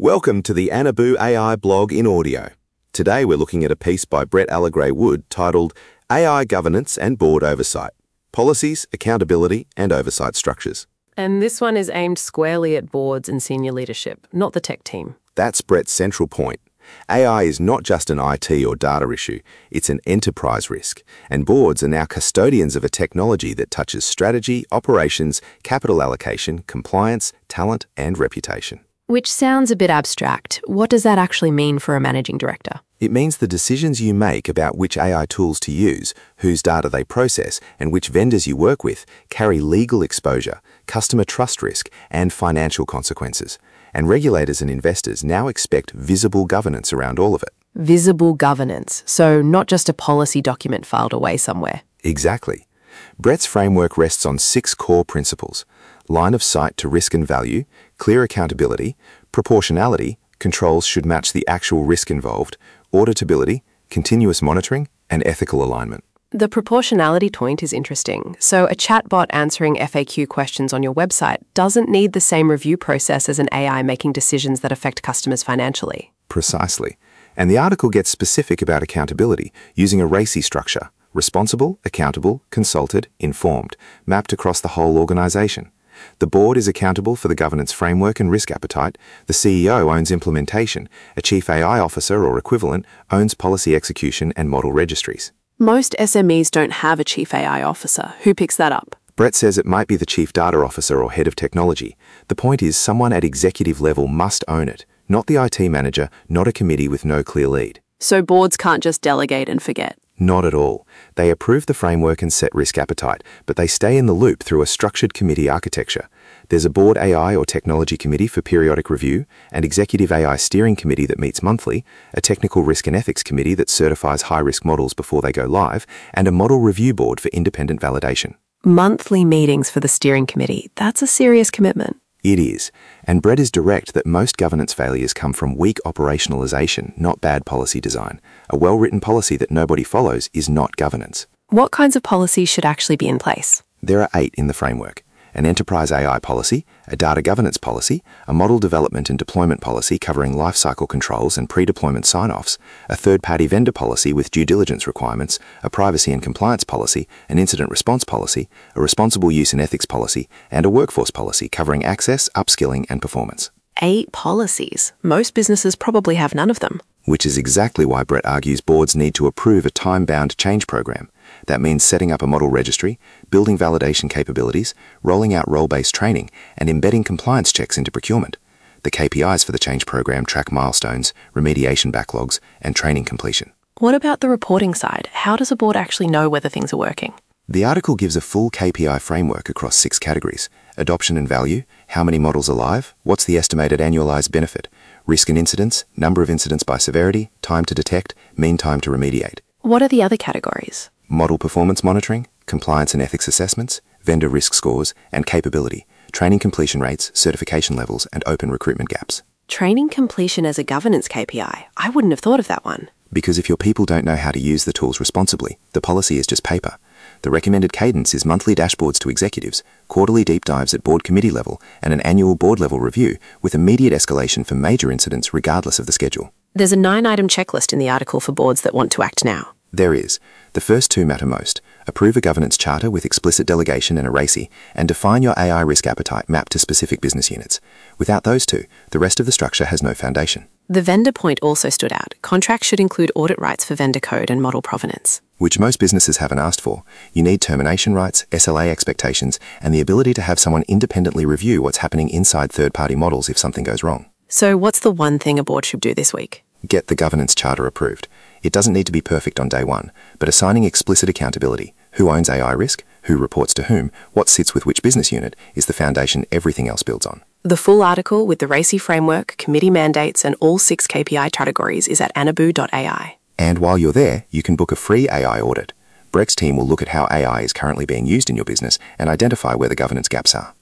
Welcome to the Anabu AI blog in audio. Today we're looking at a piece by Brett Allegray-Wood titled AI Governance and Board Oversight, Policies, Accountability and Oversight Structures. And this one is aimed squarely at boards and senior leadership, not the tech team. That's Brett's central point. AI is not just an IT or data issue, it's an enterprise risk, and boards are now custodians of a technology that touches strategy, operations, capital allocation, compliance, talent and reputation. Which sounds a bit abstract. What does that actually mean for a managing director? It means the decisions you make about which AI tools to use, whose data they process, and which vendors you work with carry legal exposure, customer trust risk, and financial consequences. And regulators and investors now expect visible governance around all of it. Visible governance, so not just a policy document filed away somewhere. Exactly. Brett's framework rests on 6 core principles: line of sight to risk and value, clear accountability, proportionality, controls should match the actual risk involved, auditability, continuous monitoring, and ethical alignment. The proportionality point is interesting. So a chatbot answering FAQ questions on your website doesn't need the same review process as an AI making decisions that affect customers financially. Precisely. And the article gets specific about accountability using a RACI structure: responsible, accountable, consulted, informed, mapped across the whole organization. The board is accountable for the governance framework and risk appetite. The CEO owns implementation. A chief AI officer or equivalent owns policy execution and model registries. Most SMEs don't have a chief AI officer. Who picks that up? Brett says it might be the chief data officer or head of technology. The point is someone at executive level must own it, not the IT manager, not a committee with no clear lead. So boards can't just delegate and forget. Not at all. They approve the framework and set risk appetite, but they stay in the loop through a structured committee architecture. There's a board AI or technology committee for periodic review, an executive AI steering committee that meets monthly, a technical risk and ethics committee that certifies high-risk models before they go live, and a model review board for independent validation. Monthly meetings for the steering committee. That's a serious commitment. It is, and Brett is direct that most governance failures come from weak operationalization, not bad policy design. A well-written policy that nobody follows is not governance. What kinds of policies should actually be in place? There are 8 in the framework: an enterprise AI policy, a data governance policy, a model development and deployment policy covering lifecycle controls and pre-deployment sign-offs, a third-party vendor policy with due diligence requirements, a privacy and compliance policy, an incident response policy, a responsible use and ethics policy, and a workforce policy covering access, upskilling, and performance. 8 policies. Most businesses probably have none of them. Which is exactly why Brett argues boards need to approve a time-bound change program. That means setting up a model registry, building validation capabilities, rolling out role-based training, and embedding compliance checks into procurement. The KPIs for the change program track milestones, remediation backlogs, and training completion. What about the reporting side? How does a board actually know whether things are working? The article gives a full KPI framework across 6 categories: adoption and value, how many models are live, what's the estimated annualized benefit, risk and incidents, number of incidents by severity, time to detect, mean time to remediate. What are the other categories? Model performance monitoring, compliance and ethics assessments, vendor risk scores, and capability, training completion rates, certification levels, and open recruitment gaps. Training completion as a governance KPI. I wouldn't have thought of that one. Because if your people don't know how to use the tools responsibly, the policy is just paper. The recommended cadence is monthly dashboards to executives, quarterly deep dives at board committee level, and an annual board level review with immediate escalation for major incidents regardless of the schedule. There's a 9-item checklist in the article for boards that want to act now. There is. The first 2 matter most. Approve a governance charter with explicit delegation and a RACI, and define your AI risk appetite mapped to specific business units. Without those 2, the rest of the structure has no foundation. The vendor point also stood out. Contracts should include audit rights for vendor code and model provenance. Which most businesses haven't asked for. You need termination rights, SLA expectations, and the ability to have someone independently review what's happening inside third-party models if something goes wrong. So what's the one thing a board should do this week? Get the governance charter approved. It doesn't need to be perfect on day one, but assigning explicit accountability, who owns AI risk, who reports to whom, what sits with which business unit, is the foundation everything else builds on. The full article with the RACI framework, committee mandates, and all 6 KPI categories is at anabu.ai. And while you're there, you can book a free AI audit. Brett's team will look at how AI is currently being used in your business and identify where the governance gaps are.